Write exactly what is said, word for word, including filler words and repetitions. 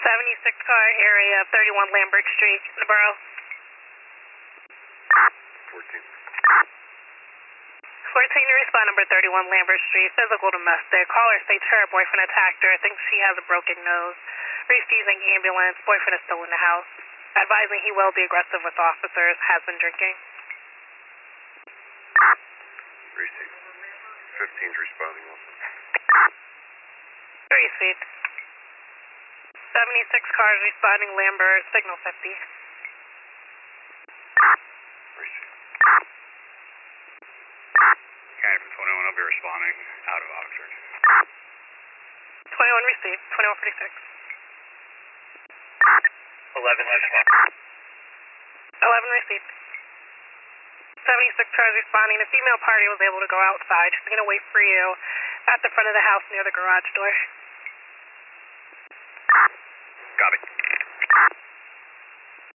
seventy-six car area, thirty-one Lambert Street, in the borough. fourteen. fourteen to respond, number thirty-one Lambert Street, physical domestic. Caller states her boyfriend attacked her, thinks she has a broken nose. Refusing ambulance, boyfriend is still in the house. Advising he will be aggressive with officers, has been drinking. Receipt. fifteen's responding also. Receipt. seventy-six cars responding Lambert, signal fifty. Receipt. Okay, from twenty-one, I'll be responding out of Oxford. twenty-one receipt, twenty-one forty-six. eleven, eleven receipt. seventy-six cars responding. The female party was able to go outside. She's going to wait for you at the front of the house near the garage door. Copy.